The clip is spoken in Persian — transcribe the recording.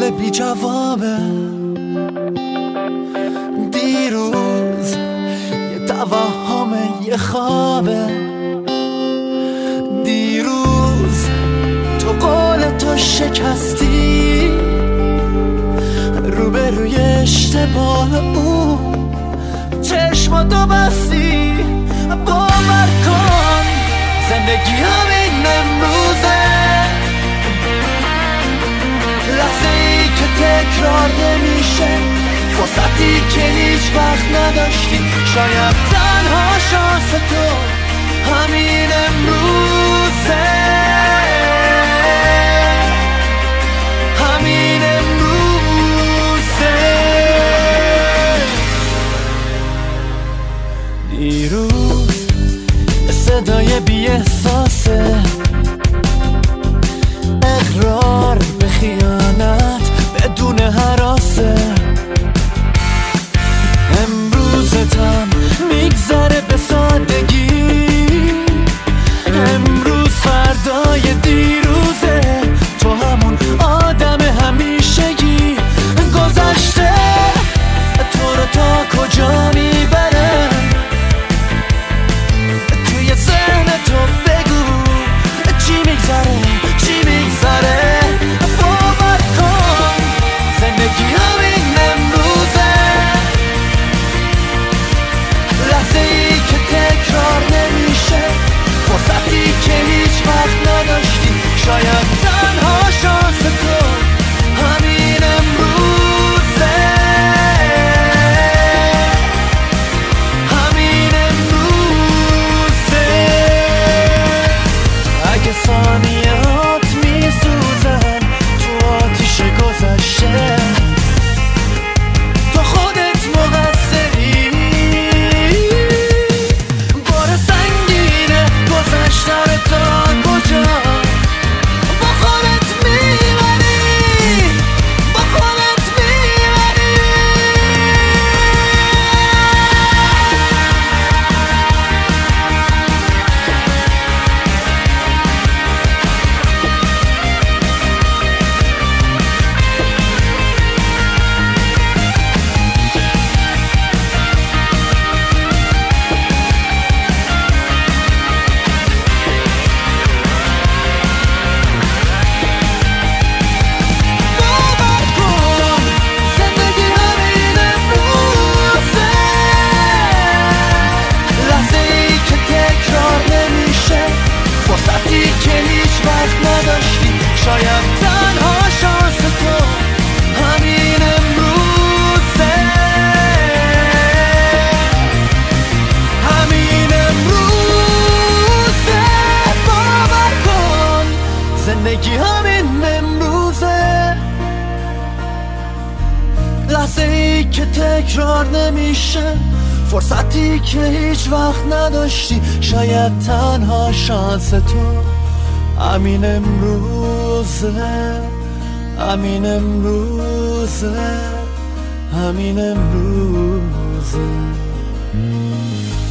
سوال بی جوابه. دیروز یه توهمه، یه خوابه. دیروز تو قول تو شکستی، روبروی اشتباه اون چشماتو بستی. باور کن زندگی همین امروزه، لحظه ای که تکرار نمیشه، فرصتی که هیچ وقت نداشتی. شاید تنها شانس تو همین امروزه، همین امروزه. دیروز صدای بی احساسه، اقرار به خیانت بدون هراسه. امروزتم میگذره به سادگی، امروز فردای دیروزه. تو همون آدم همیشگی، گذشته تو رو تا کجا میبره؟ توی ذهن تو بگو چی میگذره، چی میگذره. باور کن زندگی همین امروزه، لحظه ای که تکرار نمیشه، فرصتی که هیچ وقت نداشتی. شاید تنها شانس تو همین امروزه، همین امروزه. اگه ثانیات میسوزن تو آتیش گذشته، تو خودت مقصری. بار سنگینه گذشته رو تا کجا با خودت میبری، با خودت میبری. فرصتی که هیچ وقت نداشتی. شاید تنها شانس تو همین امروزه، همین امروزه. باور کن زندگی همین امروزه، لحظه ای که تکرار نمیشه، فرصتی که هیچ وقت نداشتی. شاید تنها شانس تو همین امروزه، همین امروزه، همین امروزه.